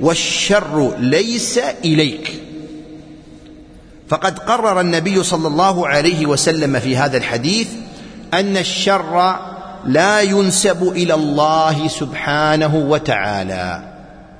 والشر ليس إليك. فقد قرر النبي صلى الله عليه وسلم في هذا الحديث أن الشر لا ينسب إلى الله سبحانه وتعالى،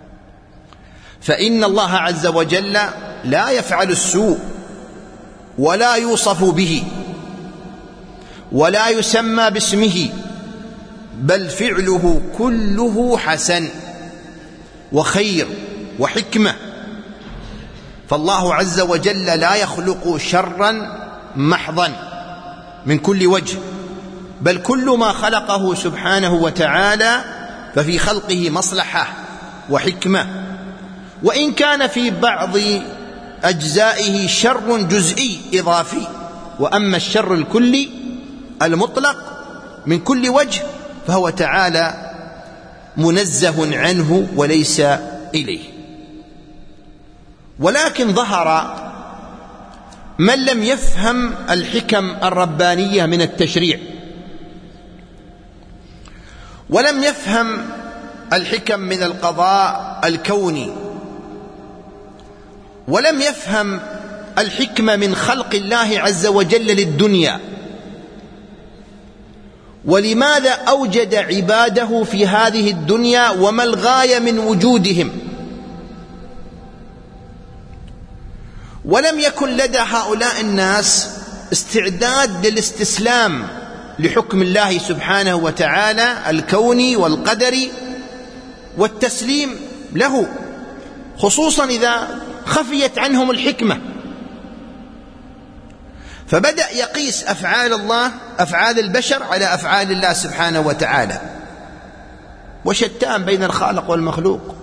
فإن الله عز وجل لا يفعل السوء ولا يوصف به ولا يسمى باسمه، بل فعله كله حسن وخير وحكمة. فالله عز وجل لا يخلق شرا محضا من كل وجه، بل كل ما خلقه سبحانه وتعالى ففي خلقه مصلحة وحكمة، وإن كان في بعض أجزائه شر جزئي إضافي، وأما الشر الكلي المطلق من كل وجه فهو تعالى منزه عنه وليس إليه. ولكن ظهر من لم يفهم الحكم الربانية من التشريع، ولم يفهم الحكم من القضاء الكوني، ولم يفهم الحكمة من خلق الله عز وجل للدنيا، ولماذا أوجد عباده في هذه الدنيا وما الغاية من وجودهم. ولم يكن لدى هؤلاء الناس استعداد للاستسلام لحكم الله سبحانه وتعالى الكوني والقدري والتسليم له، خصوصا إذا خفيت عنهم الحكمة. فبدأ يقيس أفعال البشر على أفعال الله سبحانه وتعالى، وشتان بين الخالق والمخلوق.